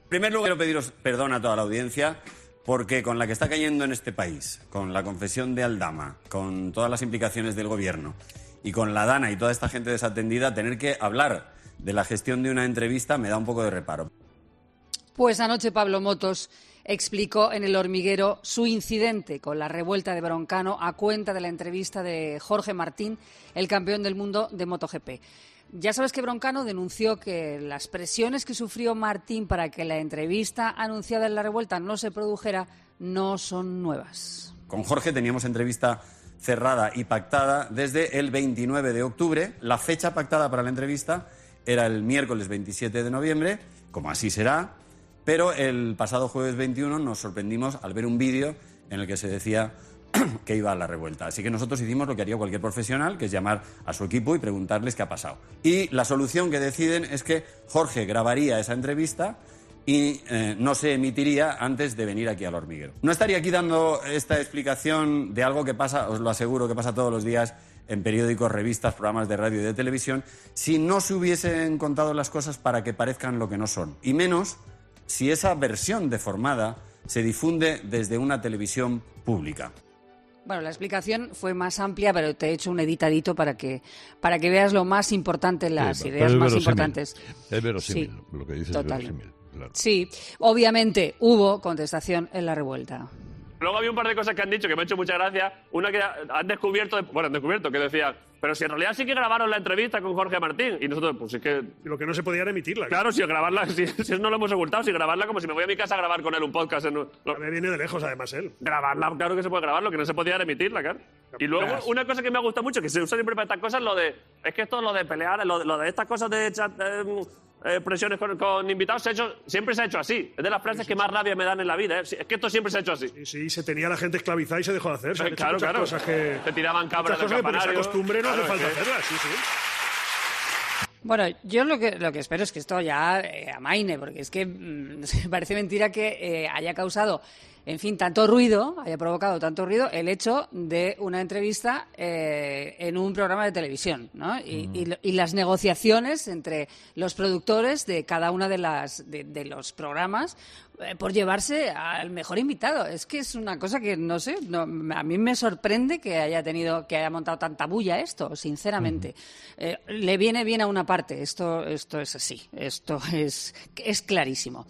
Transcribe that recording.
En primer lugar, quiero pediros perdón a toda la audiencia porque con la que está cayendo en este país, con la confesión de Aldama, con todas las implicaciones del gobierno y con la Dana y toda esta gente desatendida, tener que hablar de la gestión de una entrevista me da un poco de reparo. Pues anoche Pablo Motos explicó en El Hormiguero su incidente con la revuelta de Broncano a cuenta de la entrevista de Jorge Martín, el campeón del mundo de MotoGP. Ya sabes que Broncano denunció que las presiones que sufrió Martín para que la entrevista anunciada en la revuelta no se produjera no son nuevas. Con Jorge teníamos entrevista cerrada y pactada desde el 29 de octubre. La fecha pactada para la entrevista era el miércoles 27 de noviembre, como así será, pero el pasado jueves 21 nos sorprendimos al ver un vídeo en el que se decía que iba a la revuelta. Así que nosotros hicimos lo que haría cualquier profesional, que es llamar a su equipo y preguntarles qué ha pasado. Y la solución que deciden es que Jorge grabaría esa entrevista y no se emitiría antes de venir aquí al Hormiguero. No estaría aquí dando esta explicación de algo que pasa, os lo aseguro, que pasa todos los días en periódicos, revistas, programas de radio y de televisión, si no se hubiesen contado las cosas para que parezcan lo que no son. Y menos si esa versión deformada se difunde desde una televisión pública. Bueno, la explicación fue más amplia, pero te he hecho un editadito para que veas lo más importante, las ideas más importantes. Es verosímil, sí, lo que dices total. es verosímil. Claro. Sí, obviamente hubo contestación en la revuelta. Luego había un par de cosas que han dicho que me ha hecho mucha gracia. Una que han descubierto, que decía, pero si en realidad sí que grabaron la entrevista con Jorge Martín. Y nosotros, pues es que... Lo que no se podía era emitirla. Claro, si grabarla, si no lo hemos ocultado, si grabarla como si me voy a mi casa a grabar con él un podcast. Me viene de lejos, además, él. Grabarla, claro que se puede grabar, lo que no se podía era emitirla, claro. Y luego, una cosa que me gusta mucho, que se usa siempre para estas cosas, es que esto, lo de pelear, lo de estas cosas de chat... presiones con invitados siempre se ha hecho así. Es de las frases que más rabia me dan en la vida. Es que esto siempre se ha hecho así. Sí, se tenía la gente esclavizada y se dejó de hacer. Claro. Cosas que te tiraban cabras del campanario. Esa costumbre no hace falta hacerla, sí. Bueno, yo lo que espero es que esto ya amaine, porque es que me parece mentira que haya causado, en fin, haya provocado tanto ruido el hecho de una entrevista en un programa de televisión, ¿no? Y las negociaciones entre los productores de cada una de los programas por llevarse al mejor invitado. Es que es una cosa que, no sé, a mí me sorprende que haya montado tanta bulla esto, sinceramente. Le viene bien a una parte, esto es así, esto es clarísimo.